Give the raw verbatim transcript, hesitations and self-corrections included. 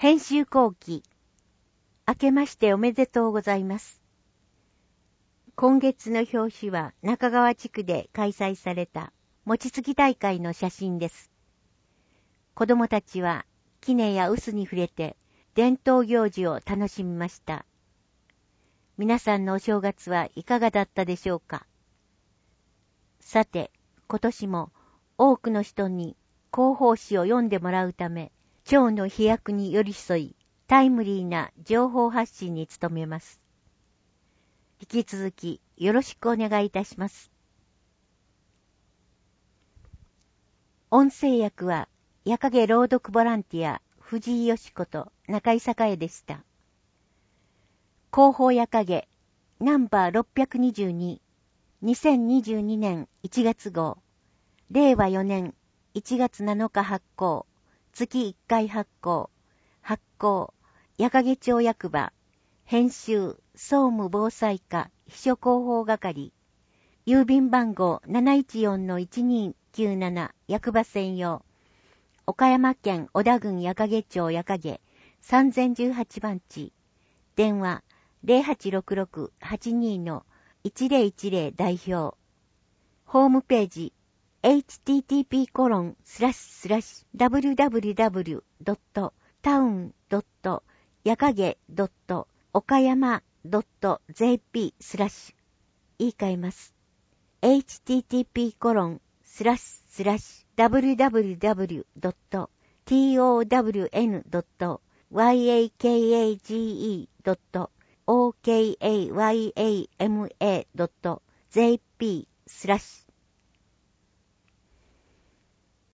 編集後期。明けましておめでとうございます。今月の表紙は中川地区で開催された餅つき大会の写真です。子供たちは杵や臼に触れて伝統行事を楽しみました。皆さんのお正月はいかがだったでしょうか。さて、今年も多くの人に広報誌を読んでもらうため、今日の飛躍に寄り添い、タイムリーな情報発信に努めます。引き続きよろしくお願いいたします。音声訳は、矢影朗読ボランティア、藤井よし子と中井栄でした。広報矢影、ナンバーろっぴゃくにじゅうに、にせんにじゅうにねんいちがつ号、れいわよねんいちがつなのか発行、月いっかい発行、発行、矢影町役場、編集、総務防災課、秘書広報係、郵便番号 なないちよんのいちにきゅうなな 役場専用、岡山県小田郡矢影町矢影さんぜんじゅうはちばんち、電話 ゼロはちろくろくはちにのいちぜろいちぜろ 代表、ホームページエイチティーティーピーコロンスラッシュスラッシュダブリューダブリューダブリュードットタウンドットやかげドットおかやまドットジェーピースラッシュ言い換えます。エイチティーティーピーコロンスラッシュスラッシュダブリューダブリューダブリュードットタウンドットヤカゲドットオカヤマドットジェーピースラッシュ